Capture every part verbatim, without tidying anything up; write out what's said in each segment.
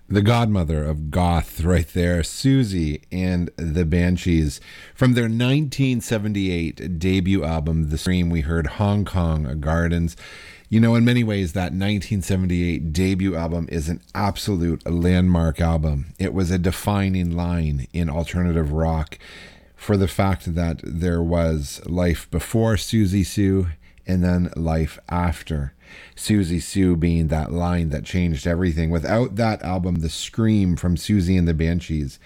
The godmother of goth right there, Susie and the Banshees. From their nineteen seventy-eight debut album, The Scream, we heard Hong Kong Gardens. You know, in many ways, that nineteen seventy-eight debut album is an absolute landmark album. It was a defining line in alternative rock for the fact that there was life before Susie Sue and then life after Susie Sue, being that line that changed everything. Without that album, The Scream from Susie and the Banshees,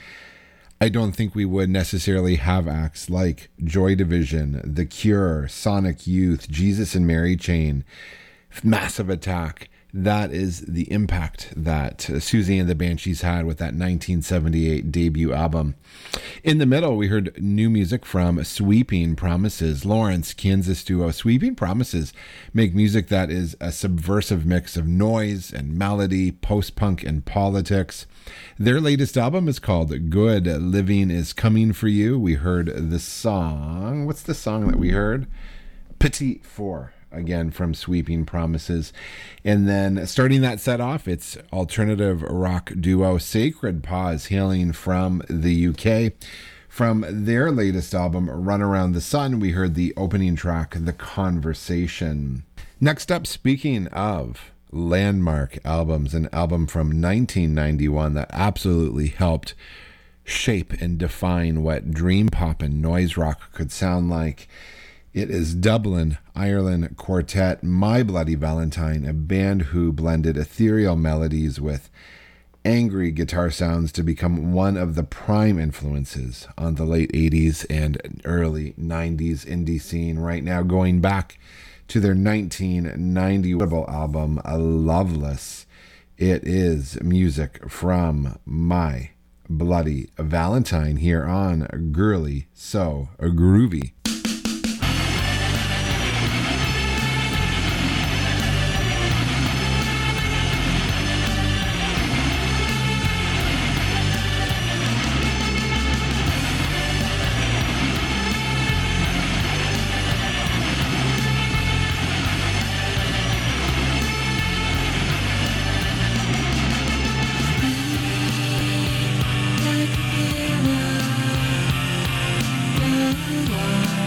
I don't think we would necessarily have acts like Joy Division, The Cure, Sonic Youth, Jesus and Mary Chain, Massive Attack. That is the impact that Susie and the Banshees had with that nineteen seventy-eight debut album. In the middle, we heard new music from Sweeping Promises, Lawrence, Kansas duo. Sweeping Promises make music that is a subversive mix of noise and melody, post-punk and politics. Their latest album is called Good Living is Coming for You. We heard the song. What's the song that we heard? Petite Four. Again, from Sweeping Promises. And then starting that set off, it's alternative rock duo Sacred Paws, hailing from the U K. From their latest album, Run Around the Sun, we heard the opening track, The Conversation. Next up, speaking of landmark albums, an album from nineteen ninety-one that absolutely helped shape and define what dream pop and noise rock could sound like. It is Dublin, Ireland quartet My Bloody Valentine, a band who blended ethereal melodies with angry guitar sounds to become one of the prime influences on the late eighties and early nineties indie scene. Right now, going back to their nineteen ninety album, Loveless, it is music from My Bloody Valentine here on Girly So Groovy. Like a hero,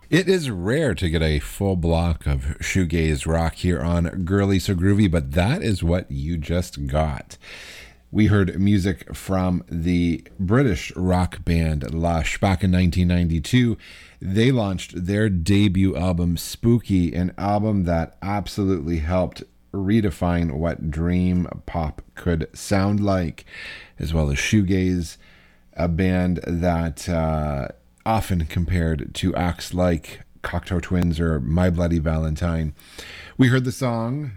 It is rare to get a full block of shoegaze rock here on Girly So Groovy, but that is what you just got. We heard music from the British rock band Lush back in nineteen ninety-two. They launched their debut album, Spooky, an album that absolutely helped redefine what dream pop could sound like, as well as shoegaze, a band that uh, often compared to acts like Cocteau Twins or My Bloody Valentine. We heard the song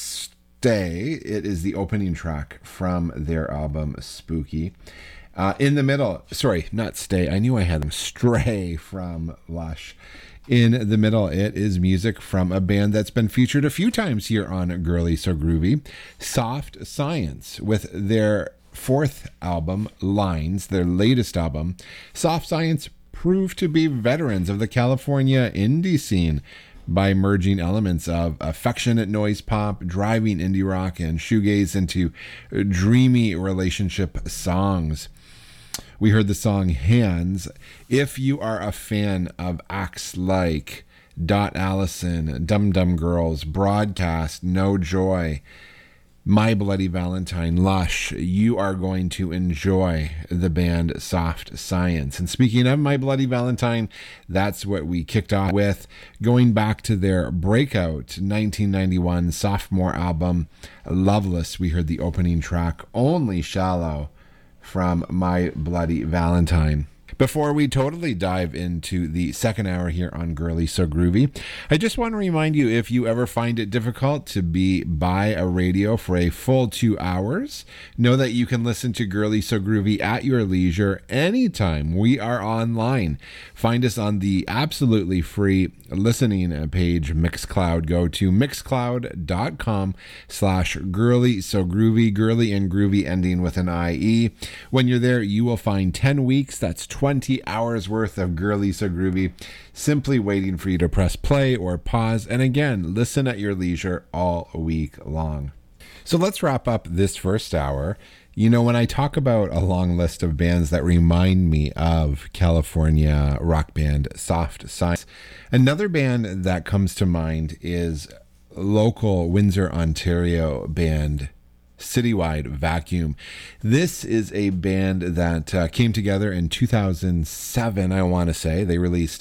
Stay. It is the opening track from their album Spooky. Uh, in the middle, sorry, not Stay. I knew I had them. Stray from Lush. In the middle, it is music from a band that's been featured a few times here on Girly So Groovy, Soft Science, with their fourth album, Lines, their latest album. Soft Science proved to be veterans of the California indie scene by merging elements of affectionate noise pop, driving indie rock, and shoegaze into dreamy relationship songs. We heard the song Hands. If you are a fan of acts like Dot Allison, Dum Dum Girls, Broadcast, No Joy, My Bloody Valentine, Lush, you are going to enjoy the band Soft Science. And speaking of My Bloody Valentine, that's what we kicked off with, going back to their breakout nineteen ninety-one sophomore album, Loveless. We heard the opening track, Only Shallow, from My Bloody Valentine. Before we totally dive into the second hour here on Girly So Groovy, I just want to remind you, if you ever find it difficult to be by a radio for a full two hours, know that you can listen to Girly So Groovy at your leisure anytime. We are online. Find us on the absolutely free listening page, Mixcloud. Go to mixcloud.com slash Girly So Groovy, Girly and Groovy ending with an I E. When you're there, you will find ten weeks. That's twenty hours worth of Girly So Groovy, simply waiting for you to press play or pause, and again, listen at your leisure all week long. So let's wrap up this first hour. You know, when I talk about a long list of bands that remind me of California rock band Soft Science, another band that comes to mind is local Windsor, Ontario band Citywide Vacuum. This is a band that uh, came together in two thousand seven, I want to say. They released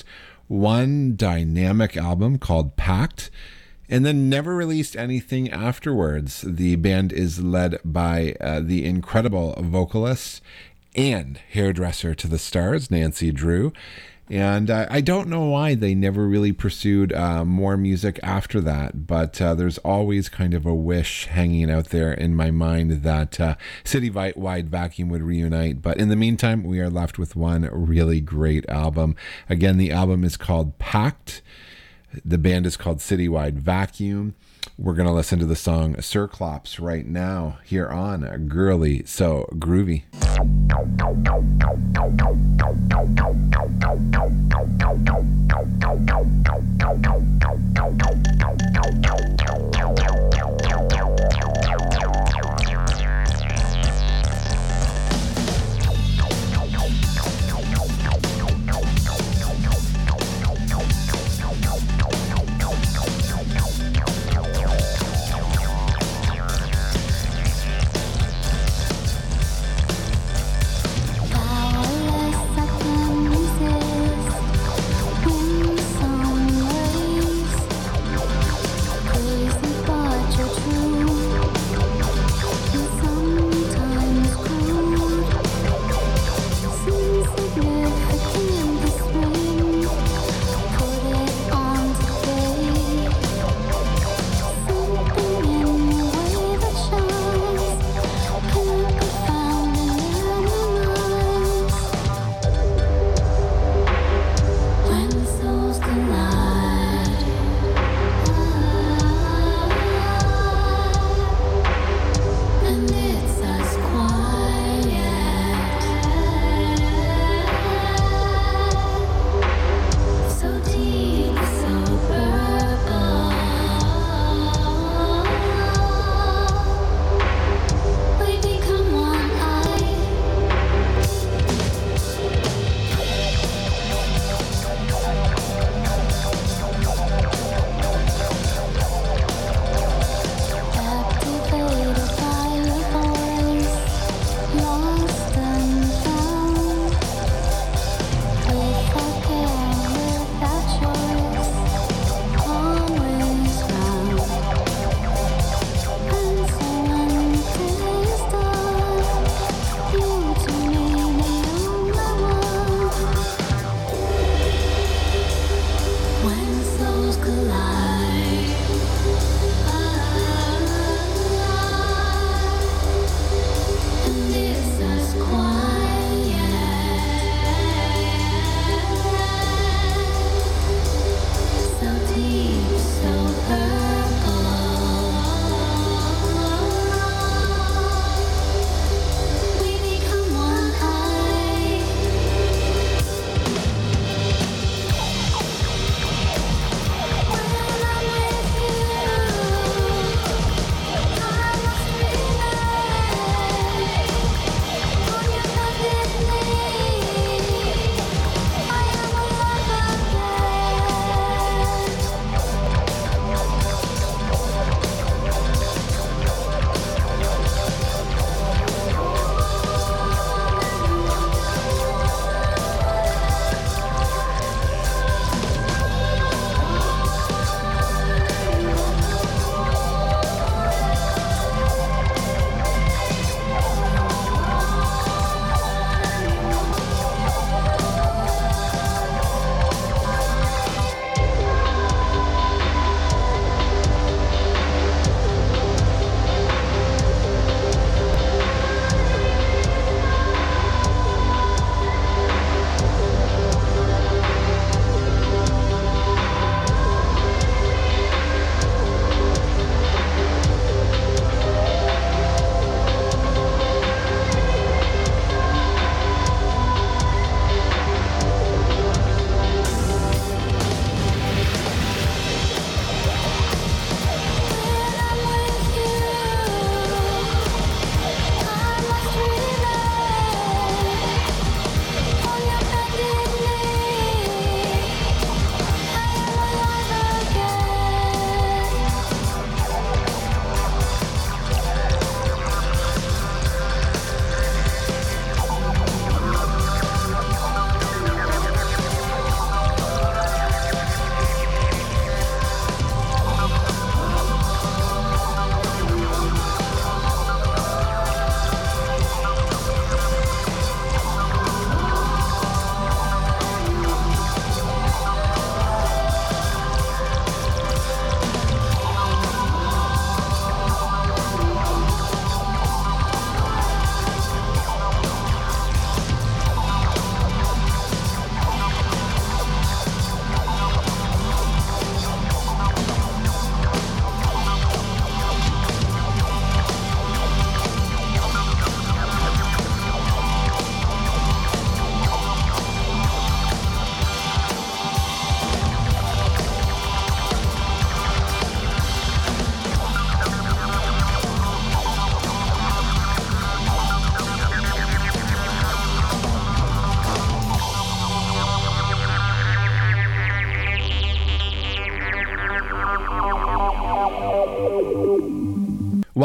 one dynamic album called Pact, and then never released anything afterwards. The band is led by uh, the incredible vocalist and hairdresser to the stars, Nancy Drew. And uh, I don't know why they never really pursued uh, more music after that, but uh, there's always kind of a wish hanging out there in my mind that uh, Citywide Vacuum would reunite. But in the meantime, we are left with one really great album. Again, the album is called Pact. The band is called Citywide Vacuum. We're going to listen to the song Circlops right now here on Girly So Groovy. Powerless, I can resist. Wind, sun, rays.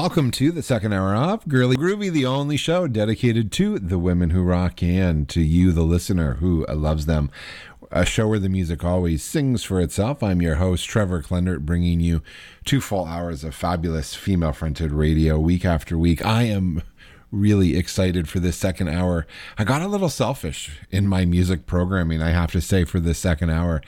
Welcome to the second hour of Girly Groovy, the only show dedicated to the women who rock and to you, the listener, who loves them. A show where the music always sings for itself. I'm your host, Trevor Klendert, bringing you two full hours of fabulous female-fronted radio week after week. I am really excited for this second hour. I got a little selfish in my music programming, I have to say, for this second hour.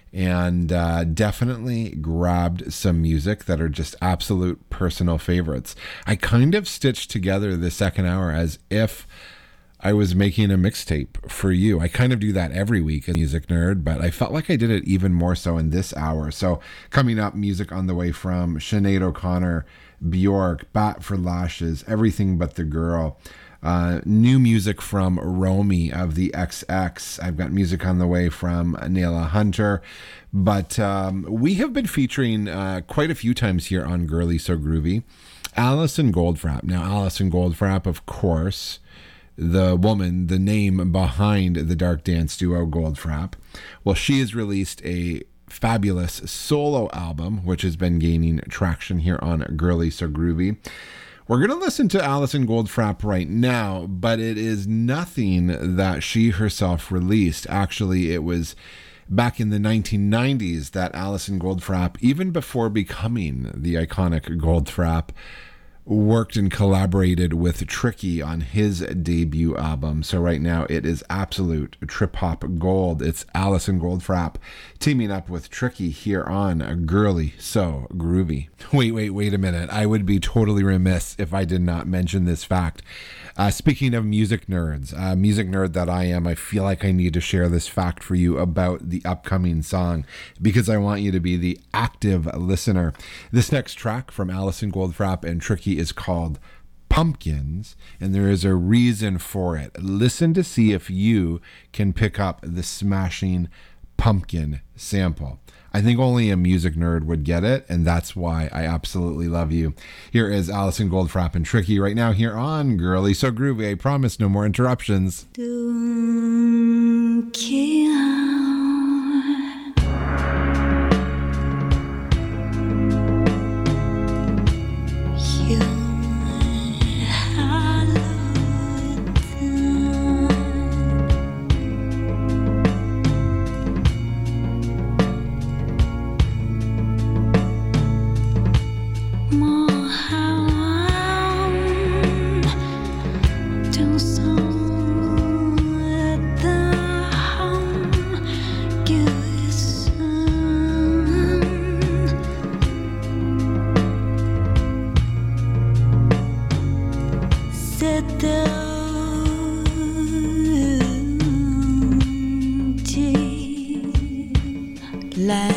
And uh, definitely grabbed some music that are just absolute personal favorites. I kind of stitched together the second hour as if I was making a mixtape for you. I kind of do that every week as a music nerd, but I felt like I did it even more so in this hour. So coming up, music on the way from Sinead O'Connor, Bjork, Bat for Lashes, Everything But the Girl. Uh, new music from Romy of the X X. I've got music on the way from Nayla Hunter. But um, we have been featuring uh, quite a few times here on Girly So Groovy Alison Goldfrapp. Now, Alison Goldfrapp, of course, the woman, the name behind the dark dance duo Goldfrapp. Well, she has released a fabulous solo album, which has been gaining traction here on Girly So Groovy. We're going to listen to Alison Goldfrapp right now, but it is nothing that she herself released. Actually, it was back in the nineteen nineties that Alison Goldfrapp, even before becoming the iconic Goldfrapp, worked and collaborated with Tricky on his debut album. So right now it is absolute trip-hop gold. It's Alison Goldfrapp teaming up with Tricky here on Girly So Groovy. Wait, wait, wait a minute. I would be totally remiss if I did not mention this fact. Uh, speaking of music nerds, uh, music nerd that I am, I feel like I need to share this fact for you about the upcoming song because I want you to be the active listener. This next track from Alison Goldfrapp and Tricky is called Pumpkins, and there is a reason for it. Listen to see if you can pick up the smashing pumpkin sample. I think only a music nerd would get it, and that's why I absolutely love you. Here is Alison Goldfrapp and Tricky right now here on Girly So Groovy. I promise no more interruptions. Don't care. Like